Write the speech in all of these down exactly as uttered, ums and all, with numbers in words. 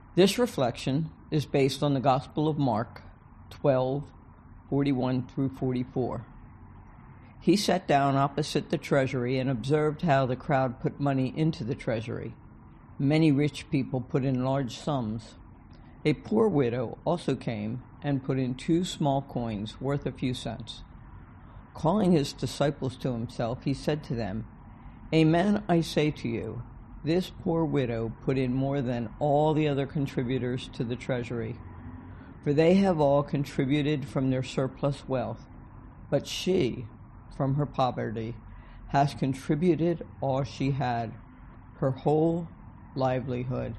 This reflection is based on the Gospel of Mark twelve, forty-one through forty-four. He sat down opposite the treasury and observed how the crowd put money into the treasury. Many rich people put in large sums. A poor widow also came and put in two small coins worth a few cents. Calling his disciples to himself, he said to them, "Amen, I say to you, this poor widow put in more than all the other contributors to the treasury, for they have all contributed from their surplus wealth, but she, from her poverty, has contributed all she had, her whole livelihood."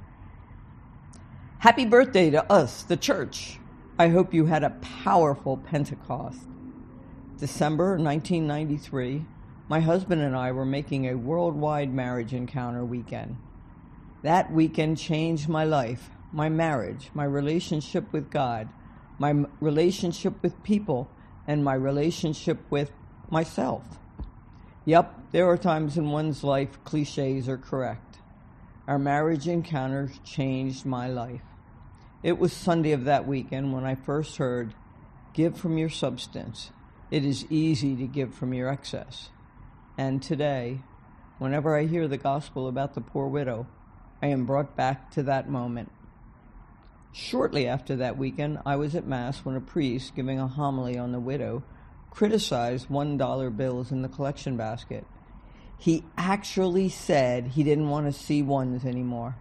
Happy birthday to us, the church. I hope you had a powerful Pentecost. December nineteen ninety-three, my husband and I were making a worldwide marriage encounter weekend. That weekend changed my life, my marriage, my relationship with God, my relationship with people, and my relationship with myself. Yep, there are times in one's life cliches are correct. Our marriage encounter changed my life. It was Sunday of that weekend when I first heard, "Give from your substance. It is easy to give from your excess." And today, whenever I hear the gospel about the poor widow, I am brought back to that moment. Shortly after that weekend, I was at Mass when a priest giving a homily on the widow criticized one dollar bills in the collection basket. He actually said he didn't want to see ones anymore.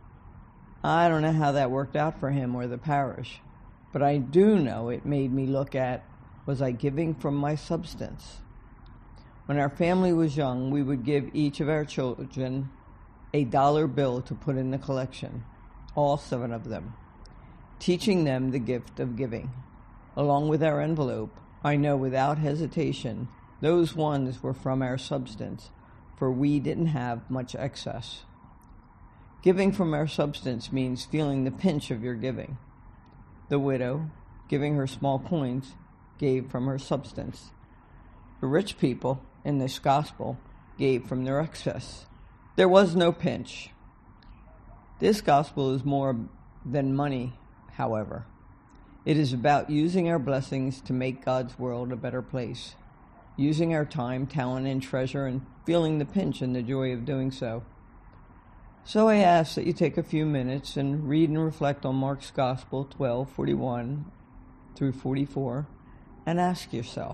I don't know how that worked out for him or the parish, but I do know it made me look at, was I giving from my substance? When our family was young, we would give each of our children a dollar bill to put in the collection, all seven of them, teaching them the gift of giving. Along with our envelope, I know without hesitation, those ones were from our substance, for we didn't have much excess. Giving from our substance means feeling the pinch of your giving. The widow, giving her small coins, gave from her substance. The rich people in this gospel gave from their excess. There was no pinch. This gospel is more than money, however. It is about using our blessings to make God's world a better place, using our time, talent, and treasure, and feeling the pinch and the joy of doing so. So I ask that you take a few minutes and read and reflect on Mark's Gospel twelve, forty-one through forty-four, and ask yourself,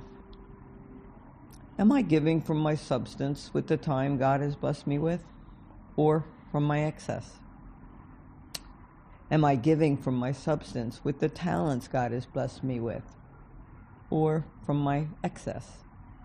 am I giving from my substance with the time God has blessed me with, or from my excess? Am I giving from my substance with the talents God has blessed me with, or from my excess?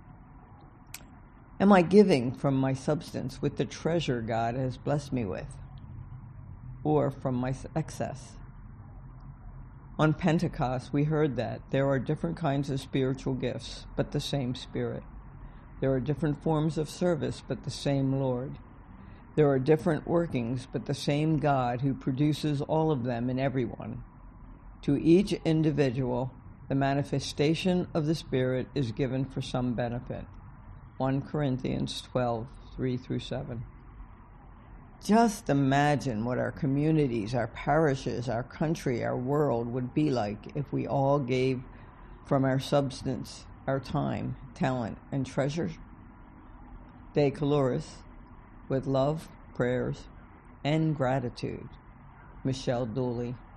Am I giving from my substance with the treasure God has blessed me with, or from my excess? On Pentecost, we heard that there are different kinds of spiritual gifts, but the same Spirit. There are different forms of service, but the same Lord. There are different workings, but the same God who produces all of them in everyone. To each individual, the manifestation of the Spirit is given for some benefit. First Corinthians twelve, three through seven. Just imagine what our communities, our parishes, our country, our world would be like if we all gave from our substance, our time, talent, and treasure. De Caloris, with love, prayers, and gratitude. Michelle Dooley.